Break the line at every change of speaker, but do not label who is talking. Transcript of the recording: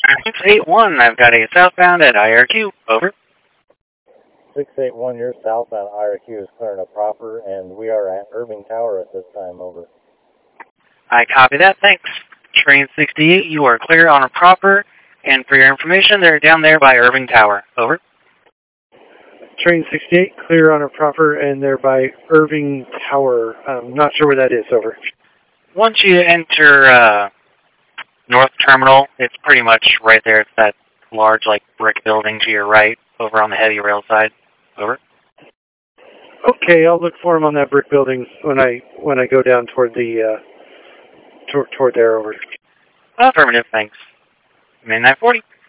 681, I've got a southbound at IRQ. Over.
681, you're southbound IRQ is clearing up proper, and we are at Irving Tower at this time. Over.
I copy that, thanks. Train 68, you are clear on a proper, and for your information, they're down there by Irving Tower. Over.
Train 68, clear on a proper, and they're by Irving Tower. I'm not sure where that is. Over.
Once you enter North Terminal, it's pretty much right there. It's that large, brick building to your right, over on the heavy rail side. Over.
Okay, I'll look for him on that brick building when I go down toward the toward there. Over.
Affirmative, thanks. Midnight 40.